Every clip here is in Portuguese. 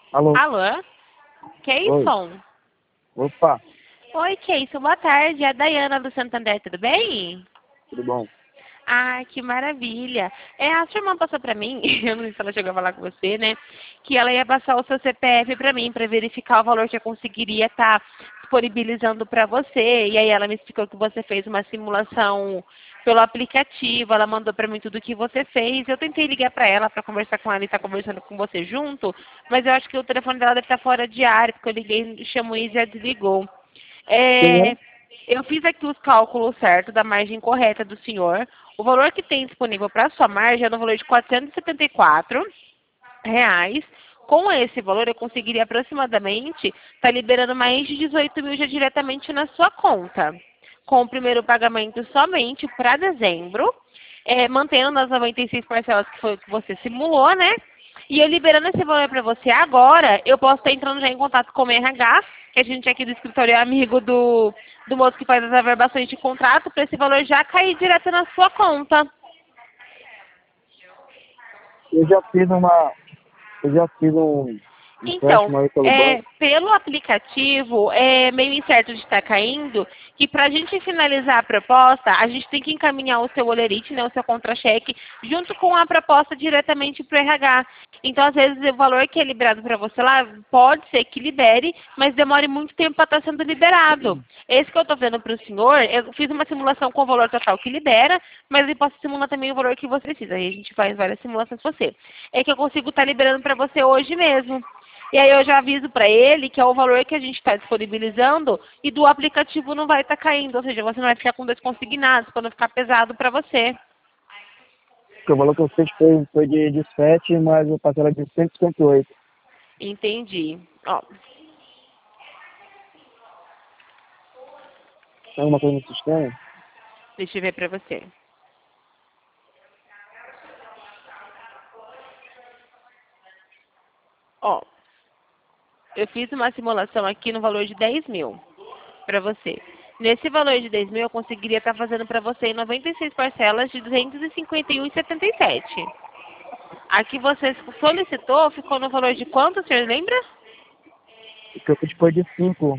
Alô? Alô? Oi. Keyson? Opa, Oi, Keyson, boa tarde. É a Dayana do Santander, tudo bem? tudo bom? Ah, que maravilha. A sua irmã passou pra mim, eu não sei se ela chegou a falar com você, né? Que ela ia passar o seu CPF pra mim, pra verificar o valor que eu conseguiria estar disponibilizando pra você. E aí ela me explicou que você fez uma simulação pelo aplicativo, ela mandou pra mim tudo o que você fez. Eu tentei ligar pra ela pra conversar com ela e estar conversando com você junto, mas eu acho que o telefone dela deve estar fora de área, porque eu liguei, chamou e já desligou. Quem é? É, eu fiz aqui os cálculos certos da margem correta do senhor. O valor que tem disponível para a sua margem é no valor de R$ 474. Com esse valor, eu conseguiria aproximadamente estar liberando mais de 18 mil já diretamente na sua conta. Com o primeiro pagamento somente para dezembro, mantendo nas 96 parcelas que foi o que você simulou, né? E eu liberando esse valor para você agora, eu posso estar entrando já em contato com o RH, que a gente aqui do escritório é amigo do moço que faz as averbações de contrato, para esse valor já cair direto na sua conta. Eu já fiz uma. Eu já fiz um Então, empréstimo aí pelo banco. pelo aplicativo, é meio incerto de estar caindo, que para a gente finalizar a proposta, a gente tem que encaminhar o seu olerite, né, o seu contra-cheque, junto com a proposta diretamente para o RH. Então, às vezes, o valor que é liberado para você lá, pode ser que libere, mas demore muito tempo para estar sendo liberado. Esse que eu estou vendo para o senhor, eu fiz uma simulação com o valor total que libera, mas eu posso simular também o valor que você precisa. Aí a gente faz várias simulações para você. É que eu consigo estar liberando para você hoje mesmo. E aí eu já aviso para ele que é o valor que a gente está disponibilizando e do aplicativo não vai estar caindo, ou seja, você não vai ficar com dois consignados para não ficar pesado para você. Porque o valor que eu fiz foi de 7, mas eu passei ela de 158. Entendi. Ó, Tem alguma coisa no sistema? deixa eu ver para você. Ó, eu fiz uma simulação aqui no valor de 10 mil para você. Nesse valor de 10 mil, eu conseguiria estar fazendo para você em 96 parcelas de 251,77. Aqui você solicitou, ficou no valor de quanto, o senhor lembra? O que eu fiz foi de 5.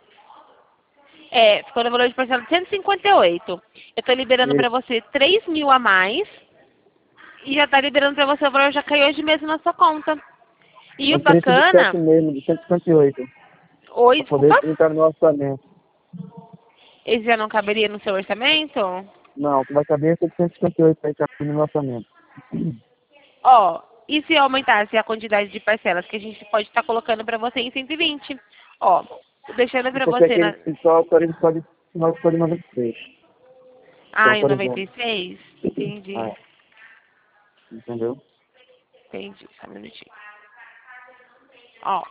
Ficou no valor de parcela de 158. Eu estou liberando para Isso. você 3 mil a mais e já está liberando para você o valor já caiu hoje mesmo na sua conta. E o Eu queria esse de 7 bacana, mesmo, de 158. oi, Para poder desculpa, entrar no meu orçamento. esse já não caberia no seu orçamento? Não, vai caber esse de 158 aí cabe no meu orçamento. Ó, e se aumentasse a quantidade de parcelas que a gente pode estar colocando para você em 120? Ó, deixando para Porque você aquele na... só autoriza só de 96. Estou Ah, em autorizando. 96? Entendi, Ah, entendeu? entendi, só um minutinho. Ó,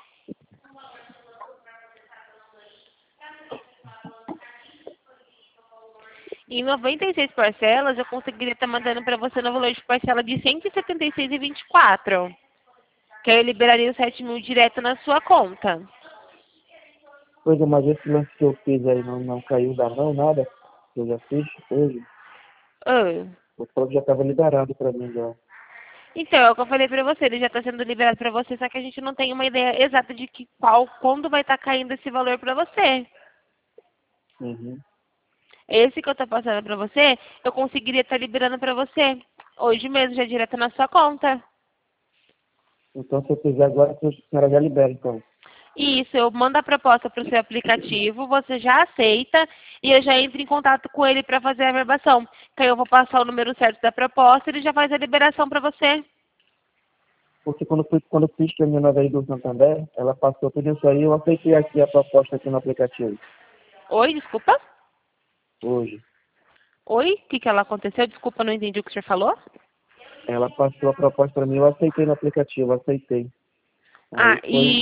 em 96 parcelas, eu conseguiria estar mandando para você no valor de parcela de 176,24. Que aí eu liberaria os 7 mil direto na sua conta. Pois é, mas esse lance que eu fiz aí não caiu da mão, nada. Que eu já fiz hoje. Ah, O próprio já estava liberado para mim já. então, é o que eu falei para você, ele já está sendo liberado para você, só que a gente não tem uma ideia exata de quando vai estar caindo esse valor para você. Uhum. Esse que eu estou passando para você, eu conseguiria estar liberando para você. Hoje mesmo, já direto na sua conta. Então, se eu fizer agora, a senhora já libera, então. Isso, eu mando a proposta para o seu aplicativo, você já aceita e eu já entro em contato com ele para fazer a verbação. Que aí eu vou passar o número certo da proposta e ele já faz a liberação para você. Porque quando eu fiz para a minha vez do Santander, ela passou tudo isso aí, eu aceitei aqui a proposta aqui no aplicativo, Oi, desculpa? hoje. Oi, o que ela aconteceu? Desculpa, não entendi o que o senhor falou. Ela passou a proposta para mim, eu aceitei no aplicativo, aceitei. Ah, Aí foi,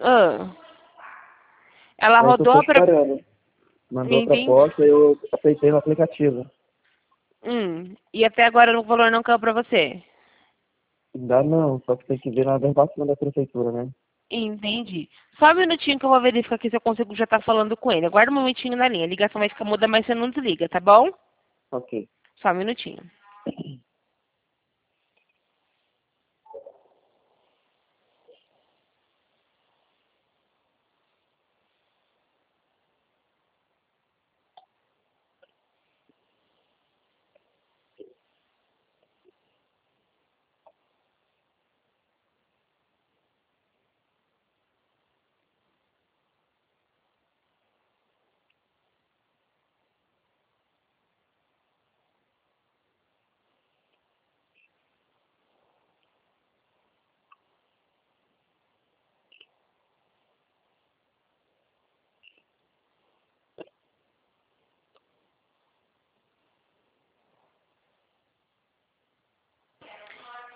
ela aí que eu rodou estou a proposta. esperando. Mandou a Entendi. proposta e eu aceitei no aplicativo. E até agora o valor não caiu pra você. Ainda não, só que tem que ver na verbação da prefeitura, né? Entendi. Só um minutinho que eu vou verificar aqui se eu consigo já estar falando com ele. Aguarda um momentinho na linha. A ligação vai ficar muda, mas você não desliga, tá bom? Ok. Só um minutinho.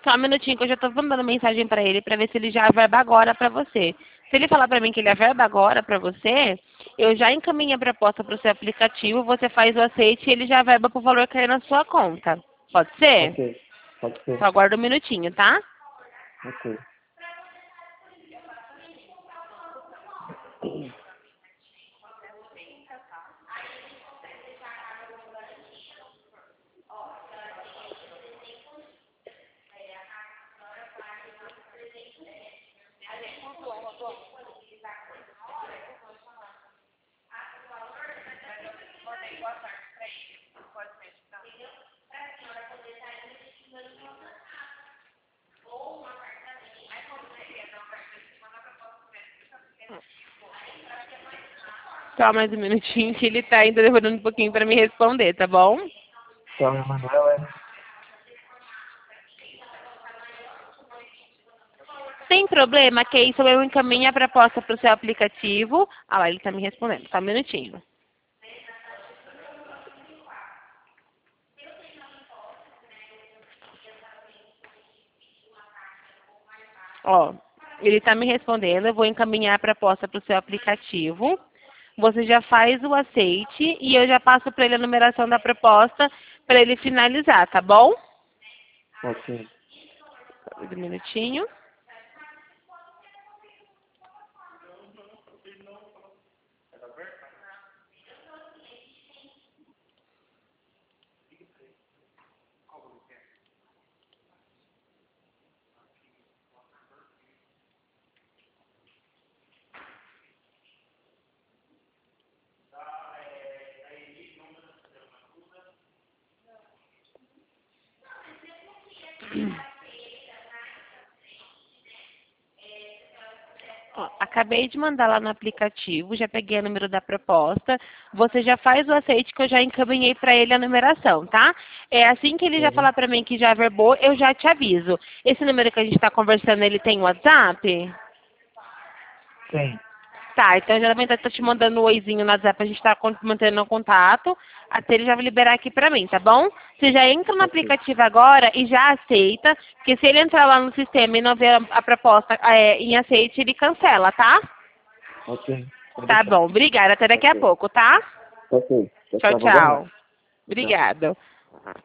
Só um minutinho que eu já tô mandando mensagem pra ele pra ver se ele já averba agora pra você. Se ele falar pra mim que ele averba agora pra você, eu já encaminho a proposta pro seu aplicativo, você faz o aceite e ele já averba pro valor cair na sua conta. Pode ser? Ok. Pode ser. Só aguarda um minutinho, tá? Ok. Só mais um minutinho que ele tá ainda demorando um pouquinho pra me responder, tá bom? Então, Emanuel, Sem problema, que isso eu encaminho a proposta pro seu aplicativo. Ah lá, ele tá me respondendo. Só um minutinho. Ó, ele está me respondendo, eu vou encaminhar a proposta para o seu aplicativo. Você já faz o aceite e eu já passo para ele a numeração da proposta para ele finalizar, tá bom? ok. Um minutinho. Ó, acabei de mandar lá no aplicativo, já peguei o número da proposta. Você já faz o aceite que eu já encaminhei para ele a numeração, tá? É assim que ele já Sim. falar para mim que já averbou, eu já te aviso. Esse número que a gente está conversando, ele tem WhatsApp? Sim. Tá, então geralmente eu tô te mandando um oizinho no WhatsApp, a gente tá mantendo o contato, até ele já vai liberar aqui pra mim, tá bom? Você já entra no Ok. aplicativo agora e já aceita, porque se ele entrar lá no sistema e não ver a proposta em aceite, ele cancela, tá? Ok. Pode Tá deixar. bom, obrigada, até daqui a Ok. pouco, tá? Ok. Tchau, Tchau, vou aguardar. tchau. Tchau. Obrigada.